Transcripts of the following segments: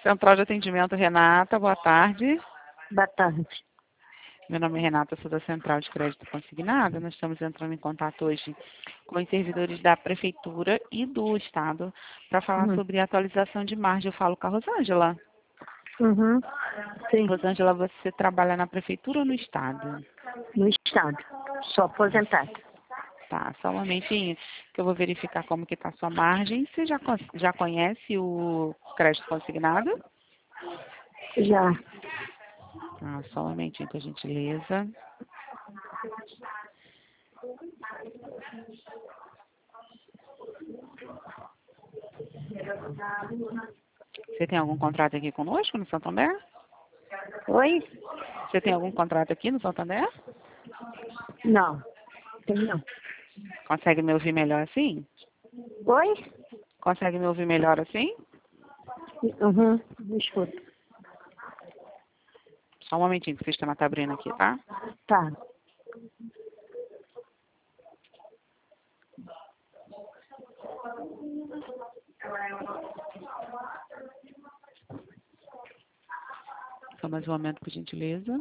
Central de Atendimento, Renata, boa tarde. Boa tarde. Meu nome é Renata, sou da Central de Crédito Consignado. Nós estamos entrando em contato hoje com os servidores da Prefeitura e do Estado para falar sobre a atualização de margem. Eu falo com a Rosângela. Sim, Rosângela, você trabalha na Prefeitura ou no Estado? no Estado. Sou aposentada. Tá, só um momentinho que eu vou verificar como que está a sua margem. Você já conhece o crédito consignado? Já. Tá, só um momentinho, por gentileza. Você tem algum contrato aqui conosco no Santander? Oi? Você tem algum contrato aqui no Santander? Não. Tem não. Consegue me ouvir melhor assim? Oi? Consegue me ouvir melhor assim? Me escuta. Só um momentinho que o sistema está abrindo aqui, tá? Tá. Só mais um momento, por gentileza.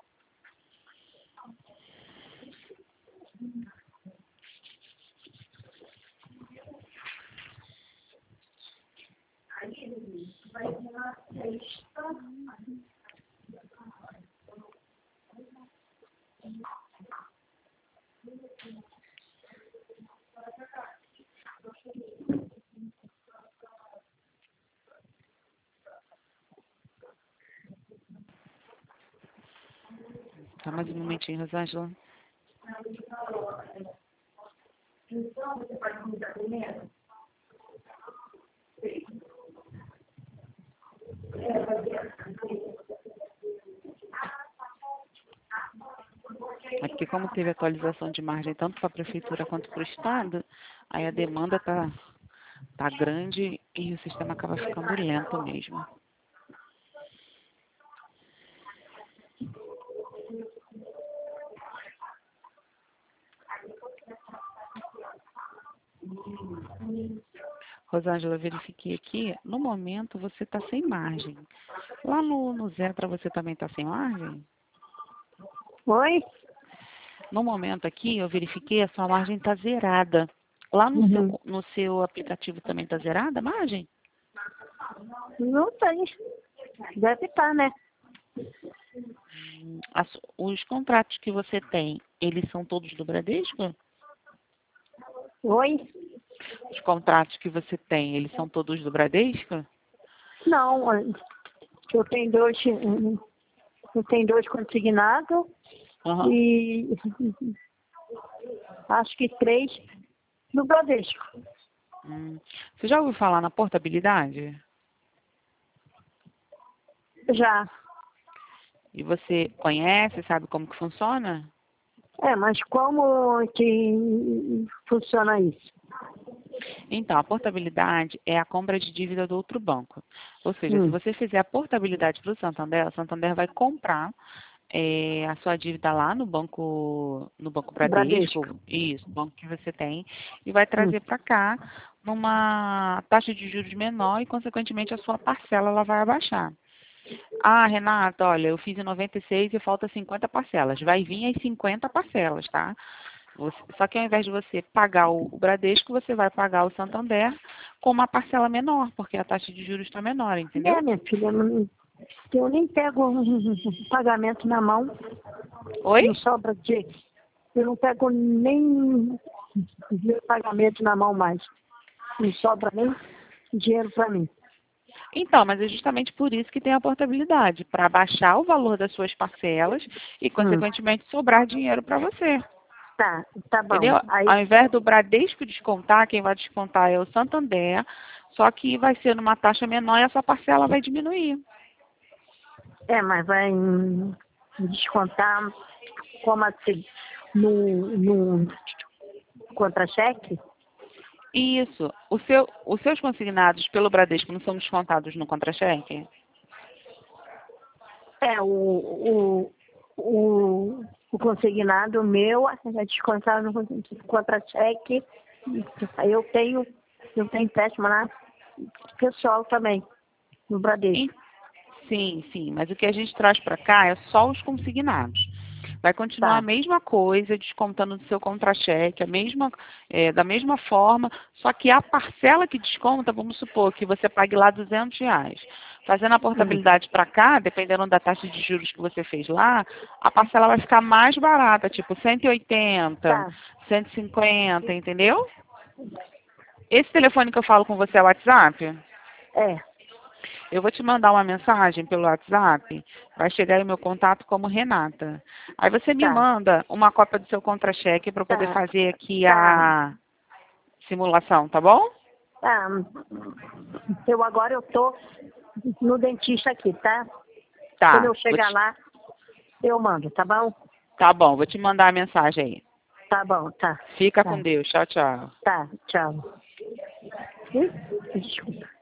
Só mais um momentinho, Rosângela. Aqui, como teve atualização de margem tanto para a Prefeitura quanto para o Estado, aí a demanda tá grande e o sistema acaba ficando lento mesmo. Rosângela, eu verifiquei aqui, no momento você está sem margem. Lá no Zetra você também está sem margem? Oi? No momento aqui, eu verifiquei, a sua margem está zerada. Lá no seu aplicativo também está zerada a margem? Não tem. Deve estar, né? Os contratos que você tem, eles são todos do Bradesco? Oi? Os contratos que você tem, eles são todos do Bradesco? Não. Eu tenho dois consignados e acho que 3 no Bradesco. Você já ouviu falar na portabilidade? Já. E você conhece, sabe como que funciona? Mas como que funciona isso? Então, a portabilidade é a compra de dívida do outro banco. Ou seja, se você fizer a portabilidade para o Santander vai comprar a sua dívida lá no Banco Bradesco, isso, o banco que você tem, e vai trazer para cá numa taxa de juros menor e, consequentemente, a sua parcela ela vai abaixar. Ah, Renata, olha, eu fiz em 96 e falta 50 parcelas. Vai vir as 50 parcelas, tá? Só que ao invés de você pagar o Bradesco, você vai pagar o Santander com uma parcela menor, porque a taxa de juros está menor, entendeu? Minha filha, eu nem pego pagamento na mão. Oi? Não sobra de... Eu não pego nem pagamento na mão mais. Não sobra nem dinheiro para mim. Então, mas é justamente por isso que tem a portabilidade, para baixar o valor das suas parcelas e, consequentemente, sobrar dinheiro para você. Tá bom. Entendeu? Aí... Ao invés do Bradesco descontar, quem vai descontar é o Santander, só que vai ser numa taxa menor e a sua parcela vai diminuir. Mas vai descontar como assim? No contra-cheque? Isso. Os seus consignados pelo Bradesco não são descontados no contra-cheque? O consignado meu é descontado no contra-cheque. Eu tenho empréstimo lá pessoal também. no Bradesco. Sim, sim, mas o que a gente traz para cá é só os consignados. Vai continuar Tá. a mesma coisa, descontando do seu contra-cheque, da mesma forma, só que a parcela que desconta, vamos supor que você pague lá R$ 200. Fazendo a portabilidade para cá, dependendo da taxa de juros que você fez lá, a parcela vai ficar mais barata, tipo 180, Tá. 150, entendeu? Esse telefone que eu falo com você é o WhatsApp? É. Eu vou te mandar uma mensagem pelo WhatsApp, vai chegar aí o meu contato como Renata. Aí você me Tá. manda uma cópia do seu contra-cheque para eu poder Tá. fazer aqui Tá. a simulação, tá bom? Tá. Agora eu tô no dentista aqui, tá? Quando Tá, eu chegar lá, eu mando, tá bom? tá bom, vou te mandar a mensagem aí. Tá bom, tá. Fica com Tá. Deus, tchau, tchau. Tá, tchau. Desculpa.